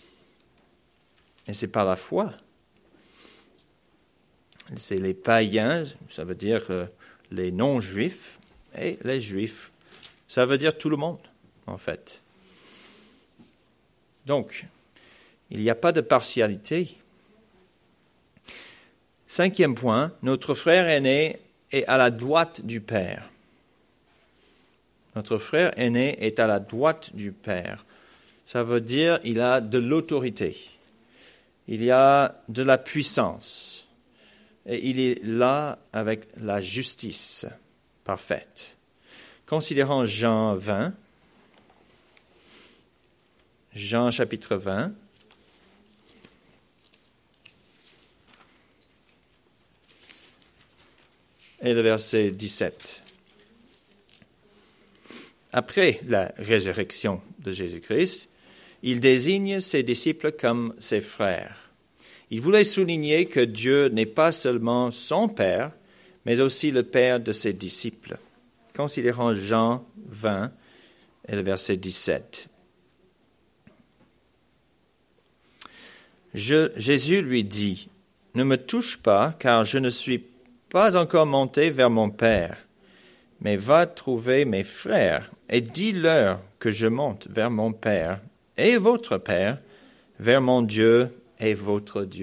et c'est par la foi. C'est les païens, ça veut dire euh, les non-juifs, et les juifs. Ça veut dire tout le monde, en fait. Donc, il n'y a pas de partialité. Cinquième point, notre frère aîné est à la droite du Père. Notre frère aîné est à la droite du Père. Ça veut dire qu'il a de l'autorité. Il y a de la puissance. Et il est là avec la justice parfaite. Considérons Jean vingt. Jean chapitre vingt. Et le verset dix-sept. Après la résurrection de Jésus-Christ, il désigne ses disciples comme ses frères. Il voulait souligner que Dieu n'est pas seulement son Père, mais aussi le Père de ses disciples. Considérons Jean vingt et le verset dix-sept. Je, Jésus lui dit, « Ne me touche pas, car je ne suis pas encore monté vers mon Père, mais va trouver mes frères et dis-leur que je monte vers mon Père et votre Père, vers mon Dieu et votre Dieu. »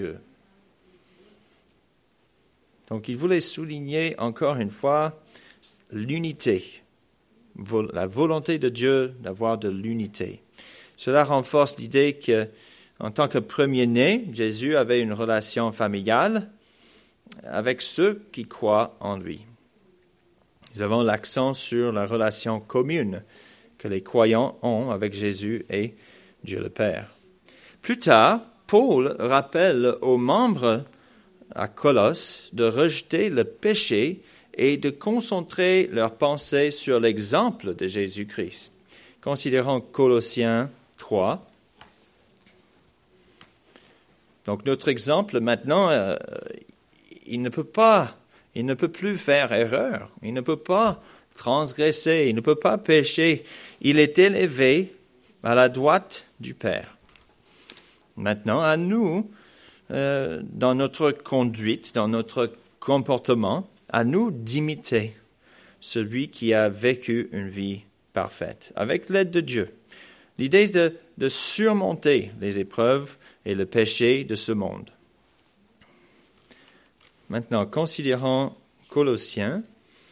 Donc il voulait souligner encore une fois l'unité, la volonté de Dieu d'avoir de l'unité. Cela renforce l'idée que, en tant que premier-né, Jésus avait une relation familiale avec ceux qui croient en lui. Nous avons l'accent sur la relation commune que les croyants ont avec Jésus et Dieu le Père. Plus tard, Paul rappelle aux membres à Colosse de rejeter le péché et de concentrer leurs pensées sur l'exemple de Jésus-Christ. Considérons Colossiens trois. Donc notre exemple maintenant, euh, il ne peut pas, il ne peut plus faire erreur, il ne peut pas transgresser, il ne peut pas pécher. Il est élevé à la droite du Père. Maintenant, à nous, euh, dans notre conduite, dans notre comportement, à nous d'imiter celui qui a vécu une vie parfaite, avec l'aide de Dieu. L'idée est de, de surmonter les épreuves et le péché de ce monde. Maintenant, considérons Colossiens.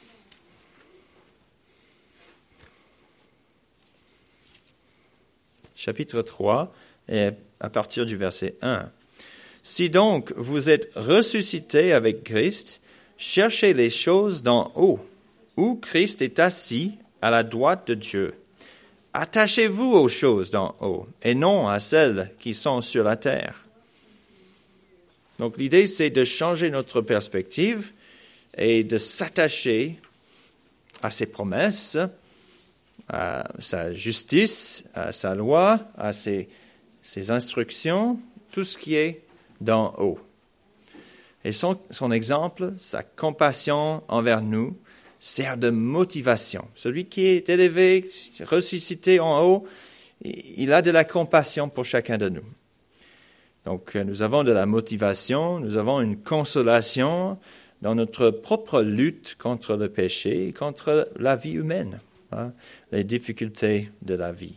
Chapitre trois, et à partir du verset un. « Si donc vous êtes ressuscités avec Christ, cherchez les choses d'en haut, où Christ est assis à la droite de Dieu. Attachez-vous aux choses d'en haut, et non à celles qui sont sur la terre. » Donc l'idée, c'est de changer notre perspective et de s'attacher à ses promesses, à sa justice, à sa loi, à ses, ses instructions, tout ce qui est d'en haut. Et son, son exemple, sa compassion envers nous, sert de motivation. Celui qui est élevé, ressuscité en haut, il a de la compassion pour chacun de nous. Donc, nous avons de la motivation, nous avons une consolation dans notre propre lutte contre le péché et contre la vie humaine, hein, les difficultés de la vie.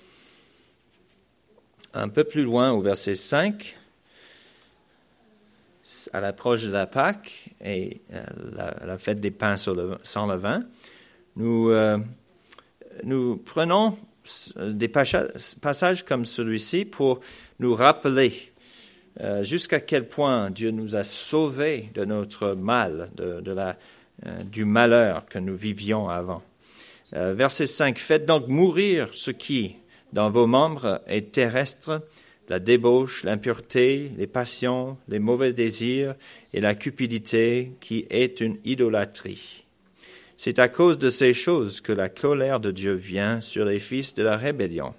Un peu plus loin, au verset cinq, à l'approche de la Pâque et la, la fête des pains sans levain, nous, euh, nous prenons des passages comme celui-ci pour nous rappeler Euh, jusqu'à quel point Dieu nous a sauvés de notre mal, de, de la, euh, du malheur que nous vivions avant. Euh, verset cinq. « Faites donc mourir ce qui, dans vos membres, est terrestre, la débauche, l'impureté, les passions, les mauvais désirs et la cupidité, qui est une idolâtrie. C'est à cause de ces choses que la colère de Dieu vient sur les fils de la rébellion.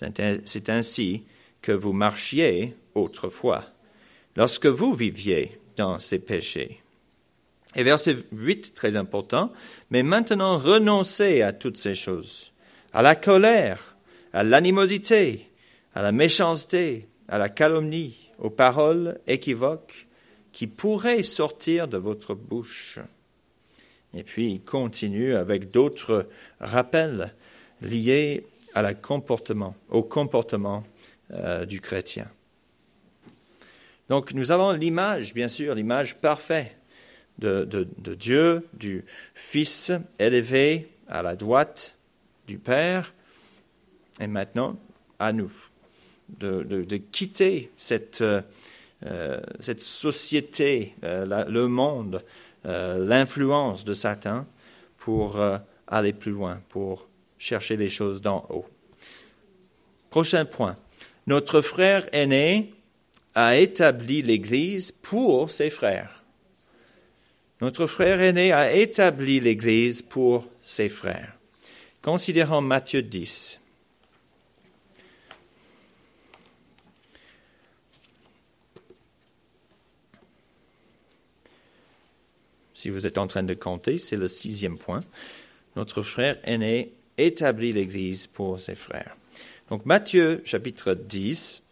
C'est ainsi que vous marchiez autrefois, lorsque vous viviez dans ses péchés. Et verset huit, très important, mais maintenant renoncez à toutes ces choses, à la colère, à l'animosité, à la méchanceté, à la calomnie, aux paroles équivoques qui pourraient sortir de votre bouche. Et puis il continue avec d'autres rappels liés à la comportement, au comportement euh, du chrétien. Donc nous avons l'image, bien sûr, l'image parfaite de, de, de Dieu, du Fils élevé à la droite du Père, et maintenant à nous, de, de, de quitter cette, euh, cette société, euh, la, le monde, euh, l'influence de Satan pour euh, aller plus loin, pour chercher les choses d'en haut. Prochain point. Notre frère aîné a établi l'Église pour ses frères. Notre frère aîné a établi l'Église pour ses frères. Considérons Matthieu dix. Si vous êtes en train de compter, c'est le sixième point. Notre frère aîné établit l'Église pour ses frères. Donc Matthieu chapitre dix,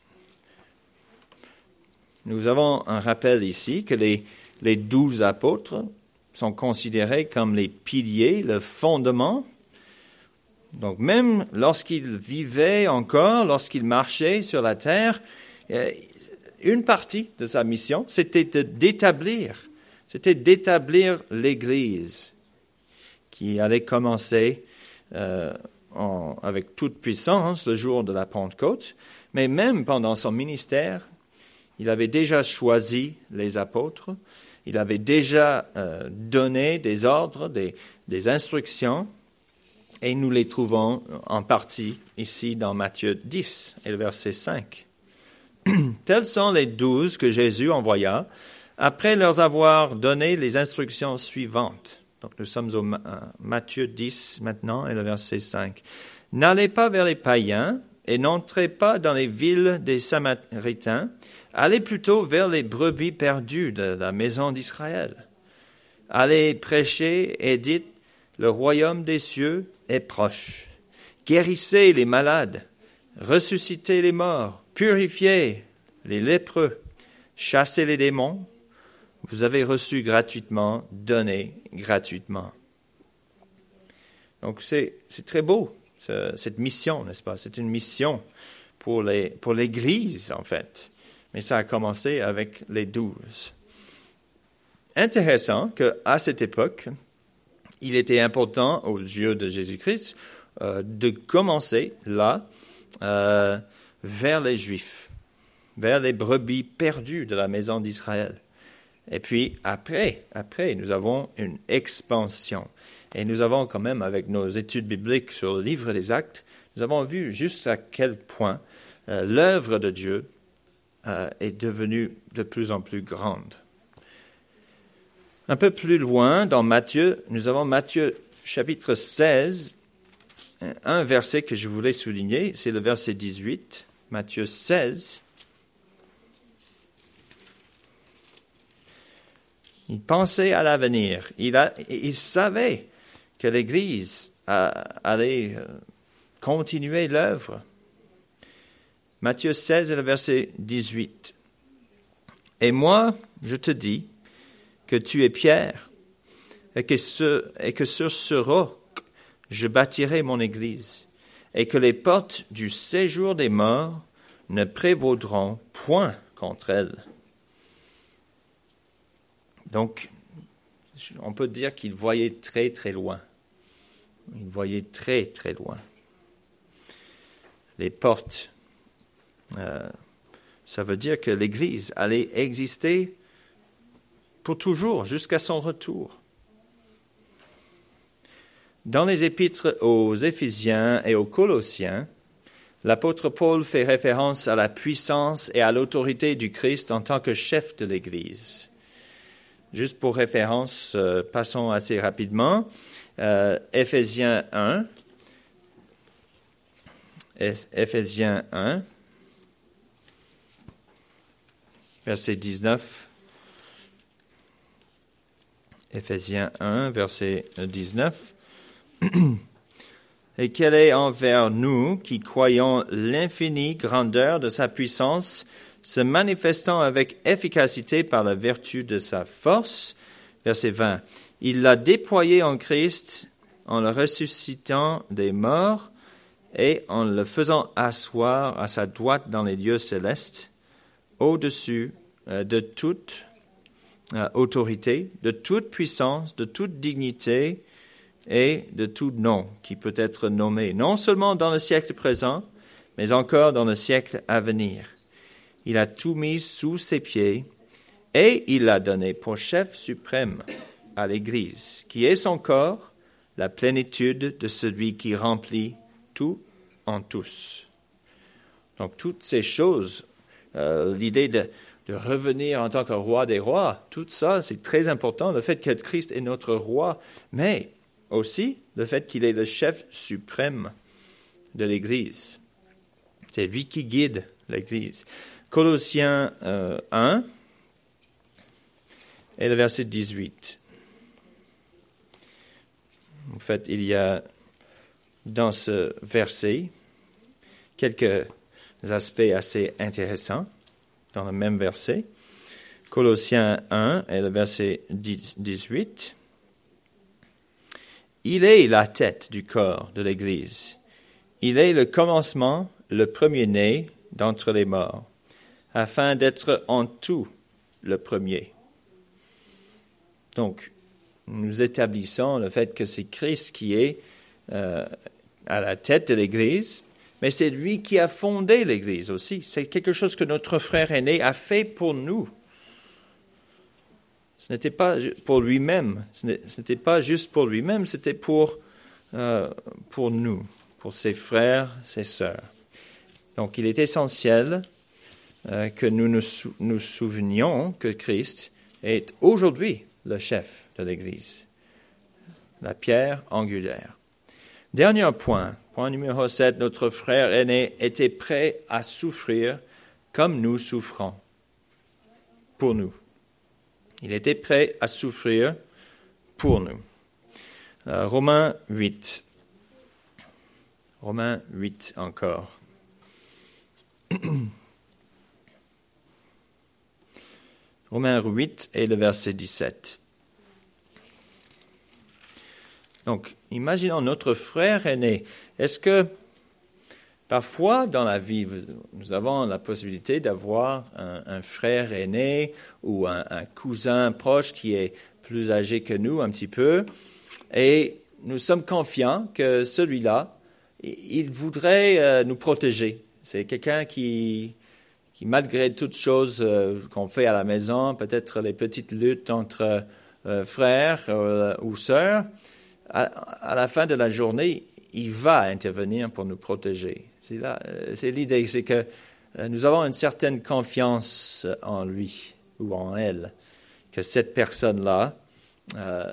nous avons un rappel ici que les, les douze apôtres sont considérés comme les piliers, le fondement. Donc même lorsqu'ils vivaient encore, lorsqu'ils marchaient sur la terre, une partie de sa mission, c'était de, d'établir, c'était d'établir l'Église qui allait commencer euh, en, avec toute puissance le jour de la Pentecôte, mais même pendant son ministère, il avait déjà choisi les apôtres, il avait déjà euh, donné des ordres, des, des instructions, et nous les trouvons en partie ici dans Matthieu dix et le verset cinq. Tels sont les douze que Jésus envoya après leur avoir donné les instructions suivantes. Donc nous sommes au Matthieu dix maintenant et le verset cinq. N'allez pas vers les païens et n'entrez pas dans les villes des Samaritains. Allez plutôt vers les brebis perdues de la maison d'Israël. Allez prêcher et dites, le royaume des cieux est proche. Guérissez les malades, ressuscitez les morts, purifiez les lépreux, chassez les démons. Vous avez reçu gratuitement, donné gratuitement. Donc c'est, c'est très beau, ce, cette mission, n'est-ce pas? C'est une mission pour, les, pour l'Église, en fait. Mais ça a commencé avec les douze. Intéressant qu'à cette époque, il était important aux yeux de Jésus-Christ euh, de commencer là, euh, vers les Juifs, vers les brebis perdues de la maison d'Israël. Et puis après, après, nous avons une expansion. Et nous avons quand même, avec nos études bibliques sur le livre des Actes, nous avons vu juste à quel point euh, l'œuvre de Dieu euh, est devenue de plus en plus grande. Un peu plus loin, dans Matthieu, nous avons Matthieu chapitre seize, un verset que je voulais souligner, c'est le verset dix-huit, Matthieu seize. Il pensait à l'avenir. Il, a, il savait que l'Église a, allait continuer l'œuvre. Matthieu seize, le verset dix-huit. Et moi, je te dis que tu es Pierre, et que, ce, et que sur ce roc, je bâtirai mon Église, et que les portes du séjour des morts ne prévaudront point contre elle. Donc, on peut dire qu'il voyait très, très loin. Il voyait très, très loin. Les portes, euh, ça veut dire que l'Église allait exister pour toujours, jusqu'à son retour. Dans les épîtres aux Éphésiens et aux Colossiens, l'apôtre Paul fait référence à la puissance et à l'autorité du Christ en tant que chef de l'Église. Juste pour référence, euh, passons assez rapidement. Euh, Éphésiens un. Éphésiens un. Verset dix-neuf. Éphésiens un, verset dix-neuf. Et quelle est envers nous qui croyons l'infinie grandeur de sa puissance, se manifestant avec efficacité par la vertu de sa force. Verset vingt. Il l'a déployé en Christ en le ressuscitant des morts et en le faisant asseoir à sa droite dans les lieux célestes, au-dessus euh, de toute euh, autorité, de toute puissance, de toute dignité et de tout nom qui peut être nommé, non seulement dans le siècle présent, mais encore dans le siècle à venir. Il a tout mis sous ses pieds et il l'a donné pour chef suprême à l'Église, qui est son corps, la plénitude de celui qui remplit tout en tous. Donc toutes ces choses, euh, l'idée de, de revenir en tant que roi des rois, tout ça c'est très important, le fait que Christ est notre roi, mais aussi le fait qu'il est le chef suprême de l'Église. C'est lui qui guide l'Église. Colossiens euh, un et le verset dix-huit. En fait, il y a dans ce verset quelques aspects assez intéressants dans le même verset. Colossiens un et le verset dix-huit. Il est la tête du corps de l'Église. Il est le commencement, le premier-né d'entre les morts, afin d'être en tout le premier. Donc, nous établissons le fait que c'est Christ qui est euh, à la tête de l'Église, mais c'est lui qui a fondé l'Église aussi. C'est quelque chose que notre frère aîné a fait pour nous. Ce n'était pas pour lui-même, ce n'était pas juste pour lui-même, c'était pour, euh, pour nous, pour ses frères, ses sœurs. Donc il est essentiel euh, que nous nous, sou- nous souvenions que Christ est aujourd'hui le chef de l'Église, la pierre angulaire. Dernier point, point numéro sept, notre frère aîné était prêt à souffrir comme nous souffrons, pour nous. Il était prêt à souffrir pour nous. Euh, Romains huit. Romains huit encore. Romains huit et le verset dix-sept. Donc, imaginons notre frère aîné. Est-ce que parfois dans la vie, nous avons la possibilité d'avoir un, un frère aîné ou un, un cousin proche qui est plus âgé que nous un petit peu, et nous sommes confiants que celui-là, il voudrait euh, nous protéger. C'est quelqu'un qui, qui malgré toutes choses euh, qu'on fait à la maison, peut-être les petites luttes entre euh, frères euh, ou sœurs, à, à la fin de la journée, il va intervenir pour nous protéger. C'est, là, c'est l'idée, c'est que nous avons une certaine confiance en lui ou en elle, que cette personne-là euh,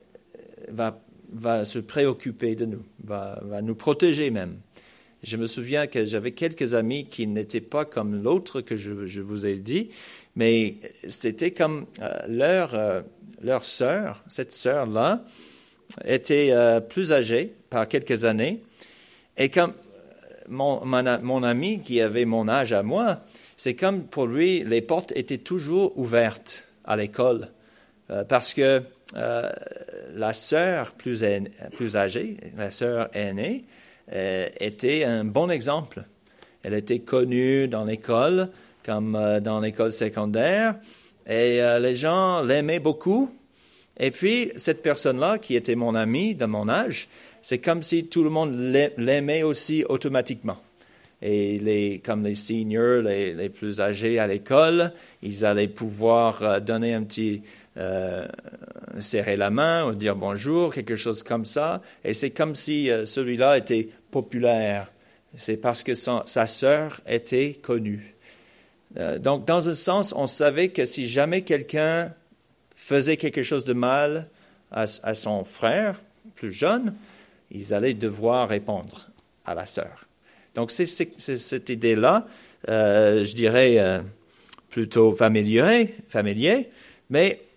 va, va se préoccuper de nous, va, va nous protéger même. Je me souviens que j'avais quelques amis qui n'étaient pas comme l'autre que je, je vous ai dit, mais c'était comme euh, leur, euh, leur sœur, cette sœur-là, était euh, plus âgée par quelques années, et comme mon, mon, mon ami qui avait mon âge à moi, c'est comme pour lui, les portes étaient toujours ouvertes à l'école, euh, parce que euh, la sœur plus, aînée, plus âgée, la sœur aînée, euh, était un bon exemple. Elle était connue dans l'école, comme euh, dans l'école secondaire, et euh, les gens l'aimaient beaucoup. Et puis, cette personne-là, qui était mon ami de mon âge, c'est comme si tout le monde l'aimait aussi automatiquement. Et les, comme les seniors, les, les plus âgés à l'école, ils allaient pouvoir donner un petit, euh, serrer la main ou dire bonjour, quelque chose comme ça. Et c'est comme si euh, celui-là était populaire. C'est parce que son, sa sœur était connue. Euh, donc, dans un sens, on savait que si jamais quelqu'un faisait quelque chose de mal à, à son frère plus jeune, ils allaient devoir répondre à la sœur. Donc c'est, c'est, c'est cette idée-là, euh, je dirais euh, plutôt familier, familier, mais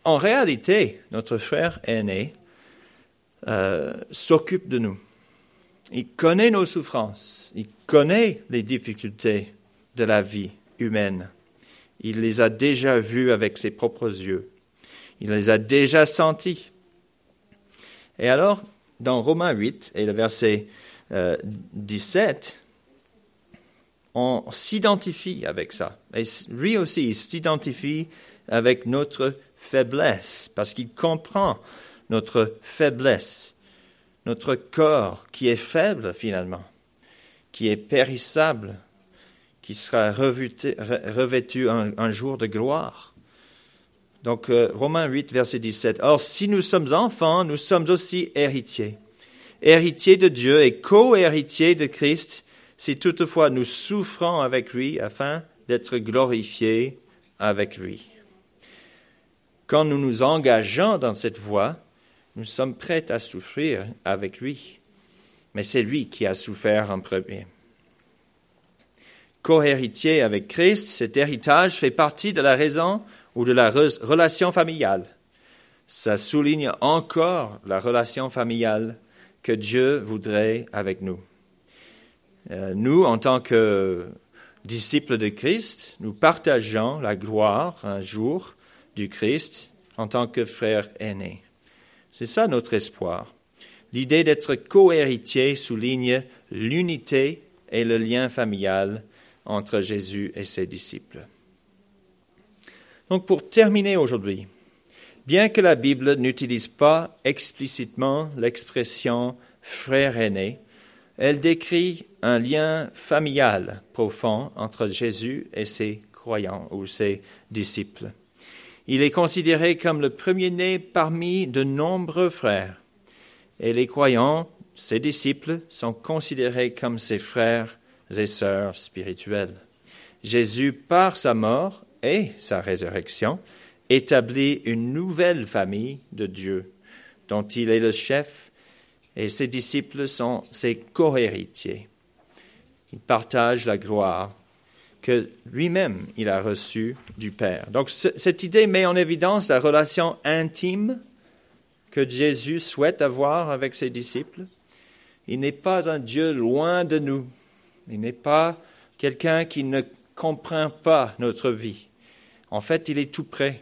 en réalité, notre frère aîné euh, s'occupe de nous. Il connaît nos souffrances, il connaît les difficultés de la vie humaine. Il les a déjà vues avec ses propres yeux. Il les a déjà senties. Et alors, dans Romains huit et le verset euh, dix-sept, on s'identifie avec ça. Et lui aussi, il s'identifie avec notre faiblesse, parce qu'il comprend notre faiblesse, notre corps qui est faible finalement, qui est périssable, qui sera revêtu, revêtu un, un jour de gloire. Donc, euh, Romains huit, verset dix-sept. « Or, si nous sommes enfants, nous sommes aussi héritiers. Héritiers de Dieu et co-héritiers de Christ, si toutefois nous souffrons avec lui afin d'être glorifiés avec lui. » Quand nous nous engageons dans cette voie, nous sommes prêts à souffrir avec lui. Mais c'est lui qui a souffert en premier. Co-héritier avec Christ, cet héritage fait partie de la raison ou de la re- relation familiale. Ça souligne encore la relation familiale que Dieu voudrait avec nous. Euh, nous, en tant que disciples de Christ, nous partageons la gloire un jour du Christ en tant que frère aîné. C'est ça notre espoir. L'idée d'être co-héritier souligne l'unité et le lien familial entre Jésus et ses disciples. Donc, pour terminer aujourd'hui, bien que la Bible n'utilise pas explicitement l'expression « frère aîné », elle décrit un lien familial profond entre Jésus et ses croyants ou ses disciples. Il est considéré comme le premier-né parmi de nombreux frères, et les croyants, ses disciples, sont considérés comme ses frères et sœurs spirituels. Jésus, par sa mort et sa résurrection, établit une nouvelle famille de Dieu, dont il est le chef, et ses disciples sont ses co-héritiers. Il partage la gloire que lui-même il a reçue du Père. Donc ce, cette idée met en évidence la relation intime que Jésus souhaite avoir avec ses disciples. Il n'est pas un Dieu loin de nous. Il n'est pas quelqu'un qui ne comprend pas notre vie. En fait, il est tout près.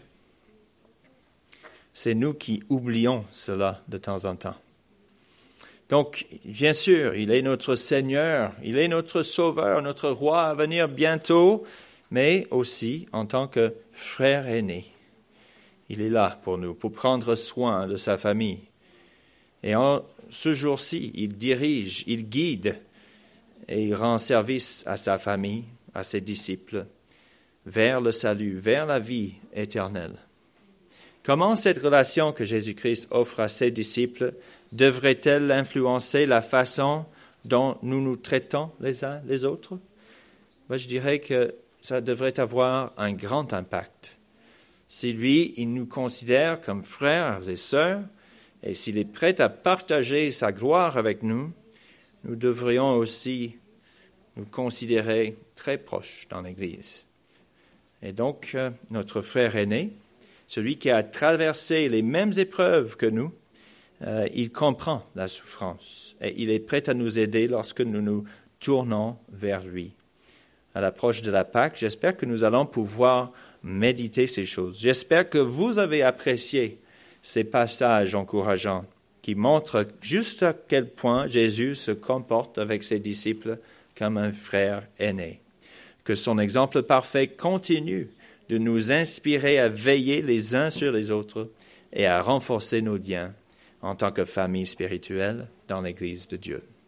C'est nous qui oublions cela de temps en temps. Donc, bien sûr, il est notre Seigneur, il est notre Sauveur, notre Roi à venir bientôt, mais aussi en tant que frère aîné. Il est là pour nous, pour prendre soin de sa famille. Et en ce jour-ci, il dirige, il guide et il rend service à sa famille, à ses disciples, vers le salut, vers la vie éternelle. Comment cette relation que Jésus-Christ offre à ses disciples devrait-elle influencer la façon dont nous nous traitons les uns les autres? Moi, je dirais que ça devrait avoir un grand impact. Si lui, il nous considère comme frères et sœurs, et s'il est prêt à partager sa gloire avec nous, nous devrions aussi nous considérer très proches dans l'Église. Et donc, euh, notre frère aîné, celui qui a traversé les mêmes épreuves que nous, euh, il comprend la souffrance et il est prêt à nous aider lorsque nous nous tournons vers lui. À l'approche de la Pâque, j'espère que nous allons pouvoir méditer ces choses. J'espère que vous avez apprécié ces passages encourageants qui montrent juste à quel point Jésus se comporte avec ses disciples comme un frère aîné. Que son exemple parfait continue de nous inspirer à veiller les uns sur les autres et à renforcer nos liens en tant que famille spirituelle dans l'Église de Dieu.